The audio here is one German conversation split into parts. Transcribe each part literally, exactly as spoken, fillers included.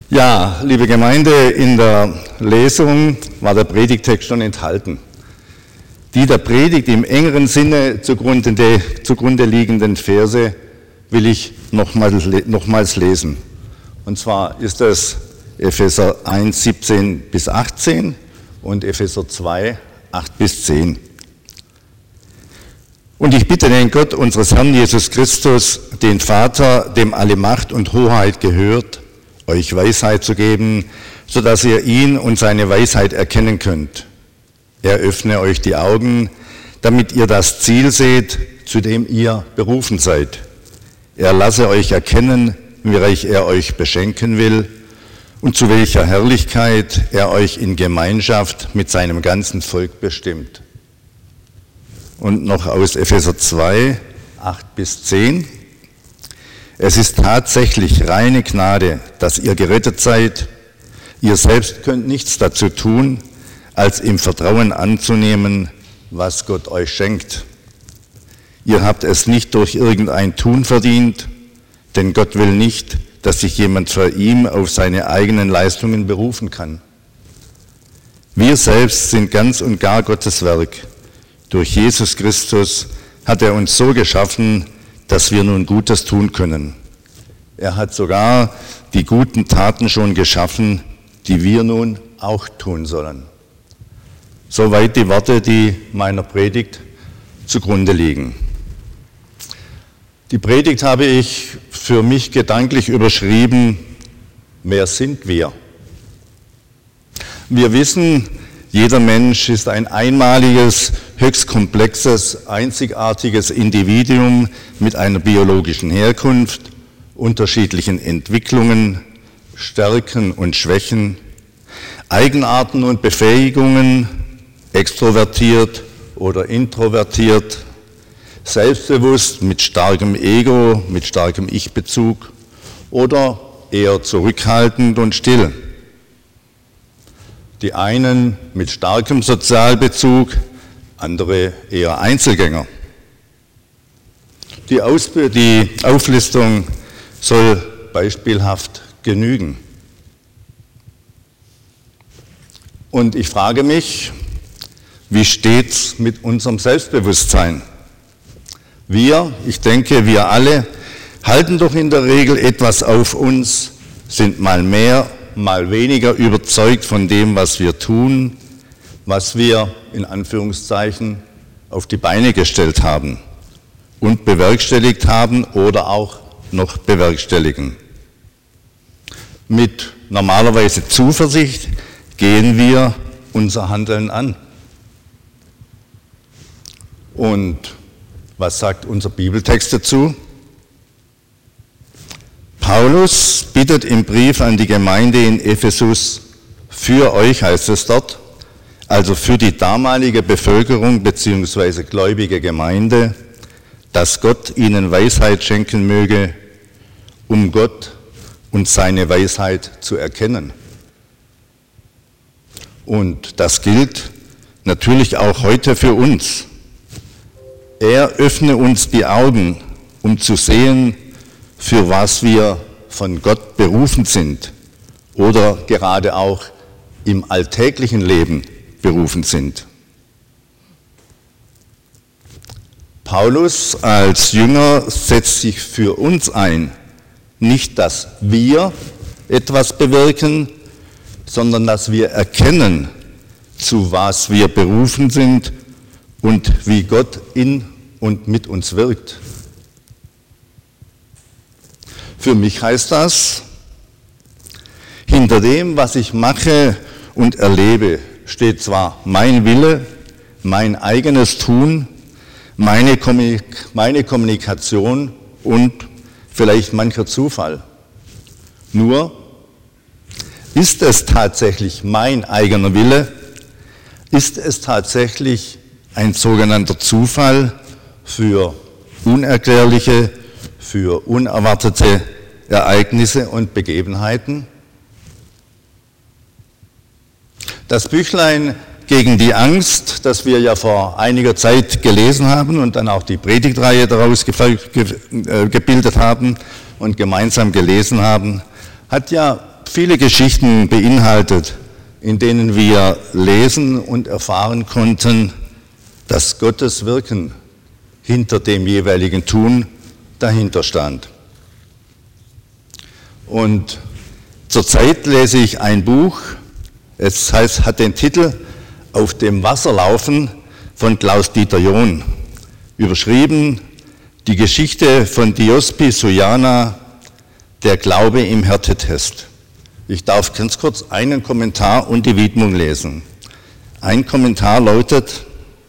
Ja, liebe Gemeinde, in der Lesung war der Predigtext schon enthalten. Die der Predigt im engeren Sinne zugrunde, zugrunde liegenden Verse will ich nochmals, nochmals lesen. Und zwar ist das Epheser eins, siebzehn bis achtzehn und Epheser zwei, acht bis zehn. Und ich bitte den Gott unseres Herrn Jesus Christus, den Vater, dem alle Macht und Hoheit gehört, euch Weisheit zu geben, sodass ihr ihn und seine Weisheit erkennen könnt. Er öffne euch die Augen, damit ihr das Ziel seht, zu dem ihr berufen seid. Er lasse euch erkennen, wie reich er euch beschenken will und zu welcher Herrlichkeit er euch in Gemeinschaft mit seinem ganzen Volk bestimmt. Und noch aus Epheser zwei, acht bis zehn. Es ist tatsächlich reine Gnade, dass ihr gerettet seid. Ihr selbst könnt nichts dazu tun, als im Vertrauen anzunehmen, was Gott euch schenkt. Ihr habt es nicht durch irgendein Tun verdient, denn Gott will nicht, dass sich jemand vor ihm auf seine eigenen Leistungen berufen kann. Wir selbst sind ganz und gar Gottes Werk. Durch Jesus Christus hat er uns so geschaffen, dass wir nun Gutes tun können. Er hat sogar die guten Taten schon geschaffen, die wir nun auch tun sollen. Soweit die Worte, die meiner Predigt zugrunde liegen. Die Predigt habe ich für mich gedanklich überschrieben: Wer sind wir? Wir wissen, jeder Mensch ist ein einmaliges, höchst komplexes, einzigartiges Individuum mit einer biologischen Herkunft, unterschiedlichen Entwicklungen, Stärken und Schwächen, Eigenarten und Befähigungen, extrovertiert oder introvertiert, selbstbewusst mit starkem Ego, mit starkem Ich-Bezug oder eher zurückhaltend und still. Die einen mit starkem Sozialbezug, andere eher Einzelgänger. Die, Ausb- die Auflistung soll beispielhaft genügen. Und ich frage mich, wie steht's mit unserem Selbstbewusstsein? Wir, ich denke, wir alle, halten doch in der Regel etwas auf uns, sind mal mehr, mal weniger überzeugt von dem, was wir tun, was wir in Anführungszeichen auf die Beine gestellt haben und bewerkstelligt haben oder auch noch bewerkstelligen. Mit normalerweise Zuversicht gehen wir unser Handeln an. Und was sagt unser Bibeltext dazu? Paulus bittet im Brief an die Gemeinde in Ephesus für euch, heißt es dort, also für die damalige Bevölkerung bzw. gläubige Gemeinde, dass Gott ihnen Weisheit schenken möge, um Gott und seine Weisheit zu erkennen. Und das gilt natürlich auch heute für uns. Er öffne uns die Augen, um zu sehen, für was wir von Gott berufen sind oder gerade auch im alltäglichen Leben berufen sind. Paulus als Jünger setzt sich für uns ein, nicht, dass wir etwas bewirken, sondern dass wir erkennen, zu was wir berufen sind und wie Gott in und mit uns wirkt. Für mich heißt das, hinter dem, was ich mache und erlebe, steht zwar mein Wille, mein eigenes Tun, meine, Kommunik- meine Kommunikation und vielleicht mancher Zufall. Nur, ist es tatsächlich mein eigener Wille? Ist es tatsächlich ein sogenannter Zufall für unerklärliche, für unerwartete Ereignisse und Begebenheiten? Das Büchlein gegen die Angst, das wir ja vor einiger Zeit gelesen haben und dann auch die Predigtreihe daraus gebildet haben und gemeinsam gelesen haben, hat ja hat viele Geschichten beinhaltet, in denen wir lesen und erfahren konnten, dass Gottes Wirken hinter dem jeweiligen Tun dahinter stand. Und zurzeit lese ich ein Buch, es heißt, hat den Titel Auf dem Wasser laufen von Klaus-Dieter John, überschrieben Die Geschichte von Diospi Suyana, der Glaube im Härtetest. Ich darf ganz kurz einen Kommentar und die Widmung lesen. Ein Kommentar lautet: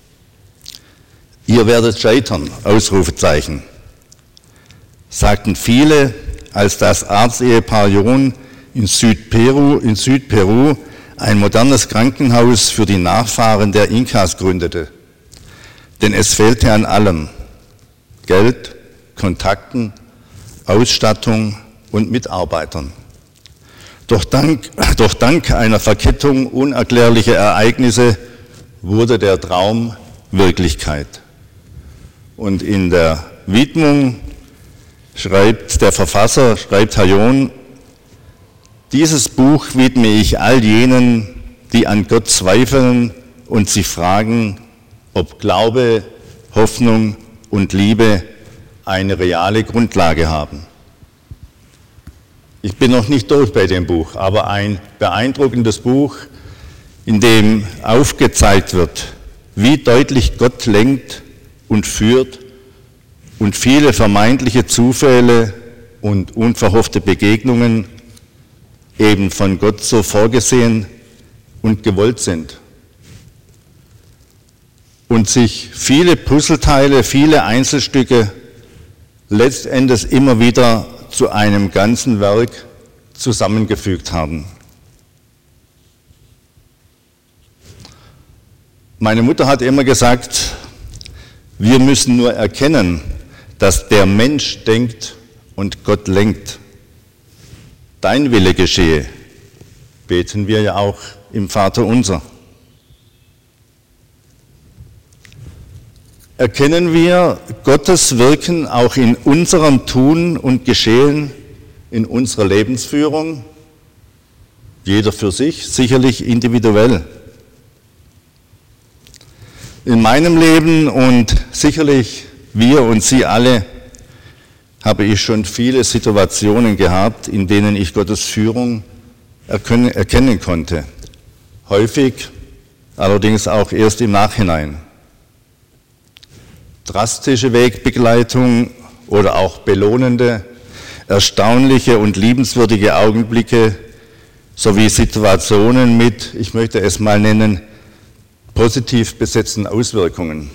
Ihr werdet scheitern, Ausrufezeichen, sagten viele, als das Arztehepaar John in Südperu, in Südperu ein modernes Krankenhaus für die Nachfahren der Inkas gründete. Denn es fehlte an allem: Geld, Kontakten, Ausstattung und Mitarbeitern. Doch dank, doch dank einer Verkettung unerklärlicher Ereignisse wurde der Traum Wirklichkeit. Und in der Widmung schreibt der Verfasser, schreibt Herr John: Dieses Buch widme ich all jenen, die an Gott zweifeln und sich fragen, ob Glaube, Hoffnung und Liebe eine reale Grundlage haben. Ich bin noch nicht durch bei dem Buch, aber ein beeindruckendes Buch, in dem aufgezeigt wird, wie deutlich Gott lenkt und führt und viele vermeintliche Zufälle und unverhoffte Begegnungen eben von Gott so vorgesehen und gewollt sind. Und sich viele Puzzleteile, viele Einzelstücke letztendlich immer wieder zu einem ganzen Werk zusammengefügt haben. Meine Mutter hat immer gesagt, wir müssen nur erkennen, dass der Mensch denkt und Gott lenkt. Dein Wille geschehe, beten wir ja auch im Vaterunser. Erkennen wir Gottes Wirken auch in unserem Tun und Geschehen, in unserer Lebensführung? Jeder für sich, sicherlich individuell. In meinem Leben und sicherlich wir und Sie alle habe ich schon viele Situationen gehabt, in denen ich Gottes Führung erkennen, erkennen konnte. Häufig allerdings auch erst im Nachhinein. Drastische Wegbegleitung oder auch belohnende, erstaunliche und liebenswürdige Augenblicke sowie Situationen mit, ich möchte es mal nennen, positiv besetzten Auswirkungen.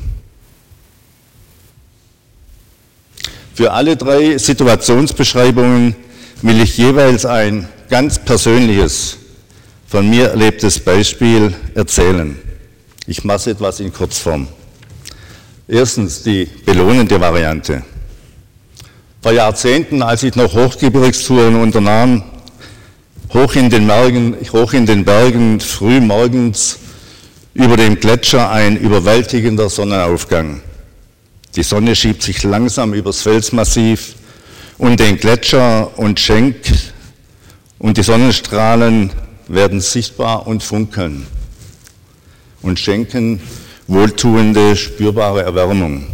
Für alle drei Situationsbeschreibungen will ich jeweils ein ganz persönliches, von mir erlebtes Beispiel erzählen. Ich mache es etwas in Kurzform. Erstens die belohnende Variante. Vor Jahrzehnten, als ich noch Hochgebirgstouren unternahm, hoch in den Bergen, hoch in den Bergen, früh morgens über dem Gletscher ein überwältigender Sonnenaufgang. Die Sonne schiebt sich langsam übers Felsmassiv und den Gletscher und schenkt, und die Sonnenstrahlen werden sichtbar und funkeln und schenken wohltuende, spürbare Erwärmung.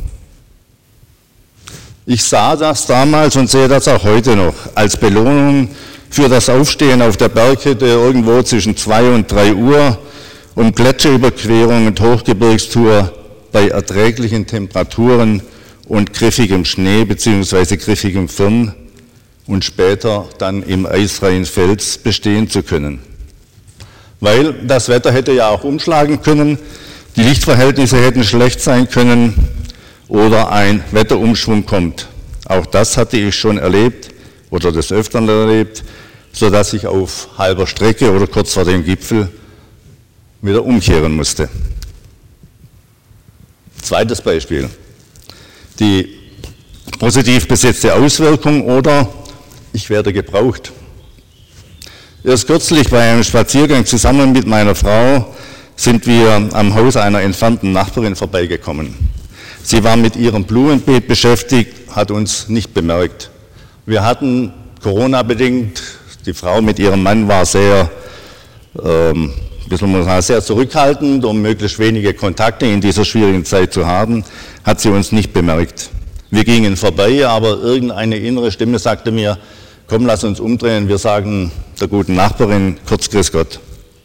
Ich sah das damals und sehe das auch heute noch als Belohnung für das Aufstehen auf der Berghütte irgendwo zwischen zwei und drei Uhr und Gletscherüberquerung und Hochgebirgstour bei erträglichen Temperaturen und griffigem Schnee bzw. griffigem Firn und später dann im eisfreien Fels bestehen zu können. Weil das Wetter hätte ja auch umschlagen können, die Lichtverhältnisse hätten schlecht sein können oder ein Wetterumschwung kommt. Auch das hatte ich schon erlebt oder des Öfteren erlebt, sodass ich auf halber Strecke oder kurz vor dem Gipfel wieder umkehren musste. Zweites Beispiel, die positiv besetzte Auswirkung oder ich werde gebraucht. Erst kürzlich bei einem Spaziergang zusammen mit meiner Frau sind wir am Haus einer entfernten Nachbarin vorbeigekommen. Sie war mit ihrem Blumenbeet beschäftigt, hat uns nicht bemerkt. Wir hatten Corona-bedingt Die Frau mit ihrem Mann war sehr, ähm, ein bisschen muss man sagen, sehr zurückhaltend, um möglichst wenige Kontakte in dieser schwierigen Zeit zu haben, hat sie uns nicht bemerkt. Wir gingen vorbei, aber irgendeine innere Stimme sagte mir, komm, lass uns umdrehen, wir sagen der guten Nachbarin kurz Grüß Gott.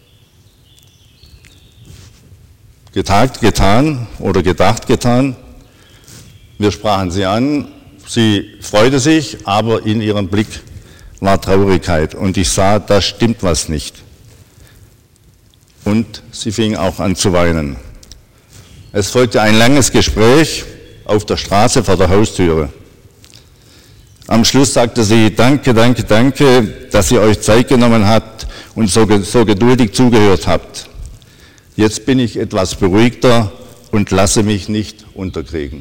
Getagt, getan oder gedacht, getan. Wir sprachen sie an, sie freute sich, aber in ihrem Blick war Traurigkeit und ich sah, da stimmt was nicht. Und sie fing auch an zu weinen. Es folgte ein langes Gespräch auf der Straße vor der Haustüre. Am Schluss sagte sie, danke, danke, danke, dass ihr euch Zeit genommen habt und so, so geduldig zugehört habt. Jetzt bin ich etwas beruhigter und lasse mich nicht unterkriegen.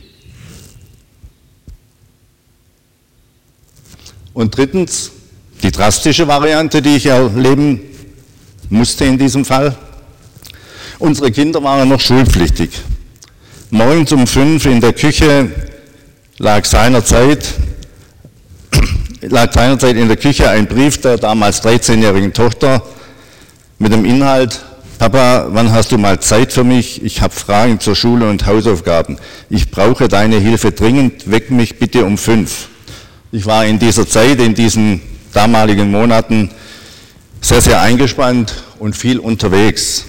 Und drittens, die drastische Variante, die ich erleben musste in diesem Fall. Unsere Kinder waren noch schulpflichtig. Morgens um fünf in der Küche lag seinerzeit, lag seinerzeit in der Küche ein Brief der damals dreizehnjährigen Tochter mit dem Inhalt, Papa, wann hast du mal Zeit für mich? Ich habe Fragen zur Schule und Hausaufgaben. Ich brauche deine Hilfe dringend, weck mich bitte um fünf. Ich war in dieser Zeit, in diesen damaligen Monaten, sehr, sehr eingespannt und viel unterwegs.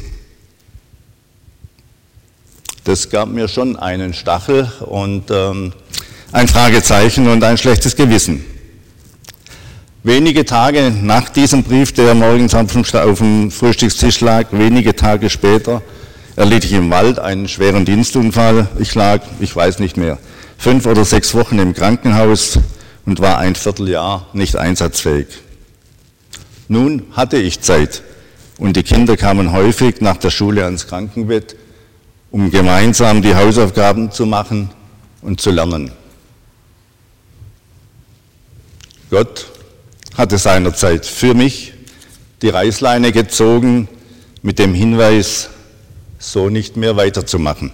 Das gab mir schon einen Stachel und ähm, ein Fragezeichen und ein schlechtes Gewissen. Wenige Tage nach diesem Brief, der morgens auf dem Frühstückstisch lag, wenige Tage später, erlitt ich im Wald einen schweren Dienstunfall. Ich lag, ich weiß nicht mehr, fünf oder sechs Wochen im Krankenhaus und war ein Vierteljahr nicht einsatzfähig. Nun hatte ich Zeit und die Kinder kamen häufig nach der Schule ans Krankenbett, um gemeinsam die Hausaufgaben zu machen und zu lernen. Gott hatte seinerzeit für mich die Reißleine gezogen mit dem Hinweis, so nicht mehr weiterzumachen.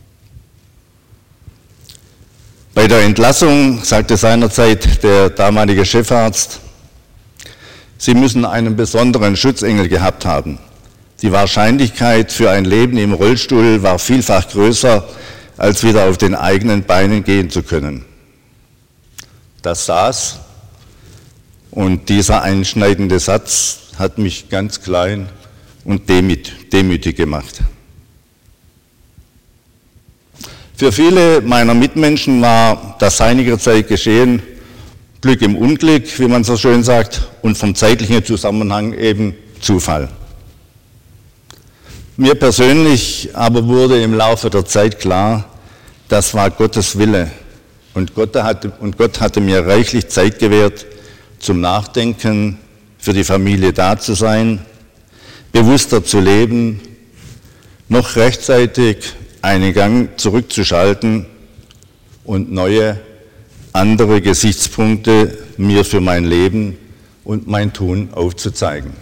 Bei der Entlassung sagte seinerzeit der damalige Chefarzt, Sie müssen einen besonderen Schutzengel gehabt haben. Die Wahrscheinlichkeit für ein Leben im Rollstuhl war vielfach größer, als wieder auf den eigenen Beinen gehen zu können. Das saß. Und dieser einschneidende Satz hat mich ganz klein und demütig gemacht. Für viele meiner Mitmenschen war das seinerzeit geschehen Glück im Unglück, wie man so schön sagt, und vom zeitlichen Zusammenhang eben Zufall. Mir persönlich aber wurde im Laufe der Zeit klar, das war Gottes Wille und Gott hatte, und Gott hatte mir reichlich Zeit gewährt, zum Nachdenken, für die Familie da zu sein, bewusster zu leben, noch rechtzeitig einen Gang zurückzuschalten und neue, andere Gesichtspunkte mir für mein Leben und mein Tun aufzuzeigen.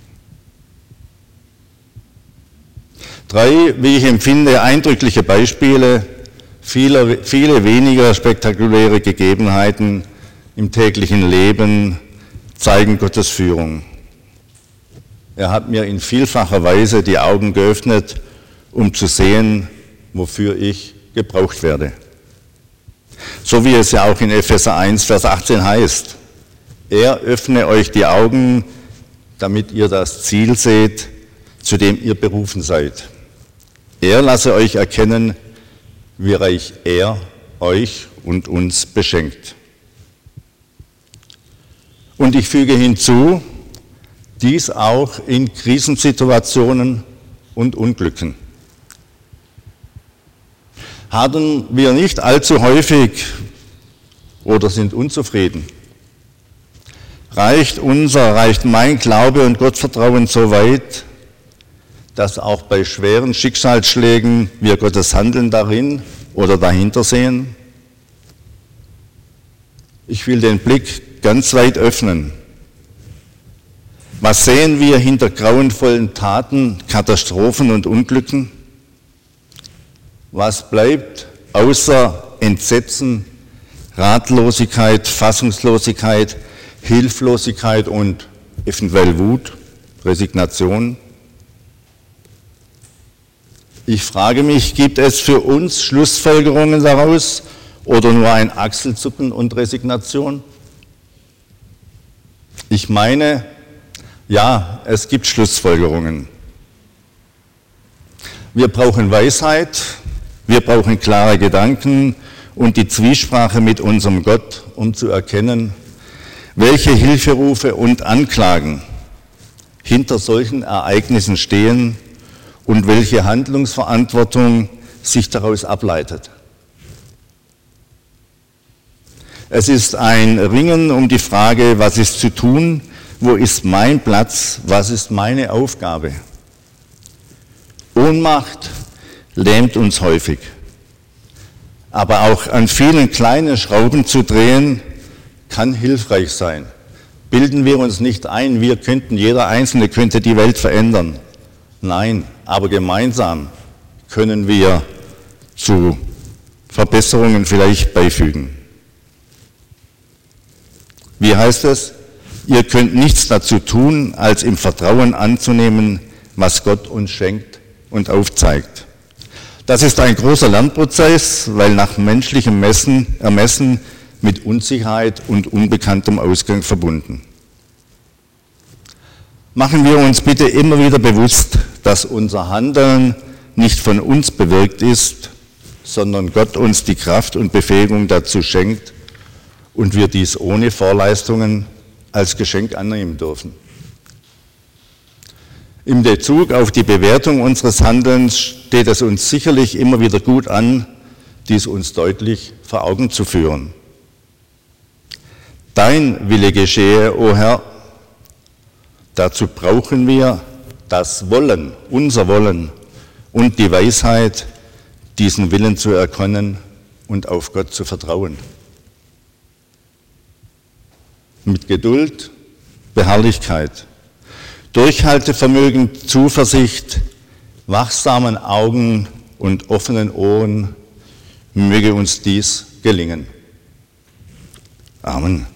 Drei, wie ich empfinde, eindrückliche Beispiele, viele, viele weniger spektakuläre Gegebenheiten im täglichen Leben zeigen Gottes Führung. Er hat mir in vielfacher Weise die Augen geöffnet, um zu sehen, wofür ich gebraucht werde. So wie es ja auch in Epheser eins, Vers achtzehn heißt, er öffne euch die Augen, damit ihr das Ziel seht, zu dem ihr berufen seid. Er lasse euch erkennen, wie reich er euch und uns beschenkt. Und ich füge hinzu, dies auch in Krisensituationen und Unglücken. Hadern wir nicht allzu häufig oder sind unzufrieden? Reicht unser, reicht mein Glaube und Gottvertrauen so weit, dass auch bei schweren Schicksalsschlägen wir Gottes Handeln darin oder dahinter sehen? Ich will den Blick ganz weit öffnen. Was sehen wir hinter grauenvollen Taten, Katastrophen und Unglücken? Was bleibt außer Entsetzen, Ratlosigkeit, Fassungslosigkeit, Hilflosigkeit und eventuell Wut, Resignation. Ich frage mich, gibt es für uns Schlussfolgerungen daraus oder nur ein Achselzucken und Resignation? Ich meine, ja, es gibt Schlussfolgerungen. Wir brauchen Weisheit, wir brauchen klare Gedanken und die Zwiesprache mit unserem Gott, um zu erkennen, welche Hilferufe und Anklagen hinter solchen Ereignissen stehen und welche Handlungsverantwortung sich daraus ableitet. Es ist ein Ringen um die Frage, was ist zu tun, wo ist mein Platz, was ist meine Aufgabe. Ohnmacht lähmt uns häufig, aber auch an vielen kleinen Schrauben zu drehen, kann hilfreich sein. Bilden wir uns nicht ein, wir könnten, jeder Einzelne könnte die Welt verändern. Nein, aber gemeinsam können wir zu Verbesserungen vielleicht beifügen. Wie heißt es? Ihr könnt nichts dazu tun, als im Vertrauen anzunehmen, was Gott uns schenkt und aufzeigt. Das ist ein großer Lernprozess, weil nach menschlichem Messen, Ermessen mit Unsicherheit und unbekanntem Ausgang verbunden. Machen wir uns bitte immer wieder bewusst, dass unser Handeln nicht von uns bewirkt ist, sondern Gott uns die Kraft und Befähigung dazu schenkt und wir dies ohne Vorleistungen als Geschenk annehmen dürfen. Im Bezug auf die Bewertung unseres Handelns steht es uns sicherlich immer wieder gut an, dies uns deutlich vor Augen zu führen. Dein Wille geschehe, o Herr, dazu brauchen wir das Wollen, unser Wollen und die Weisheit, diesen Willen zu erkennen und auf Gott zu vertrauen. Mit Geduld, Beharrlichkeit, Durchhaltevermögen, Zuversicht, wachsamen Augen und offenen Ohren möge uns dies gelingen. Amen.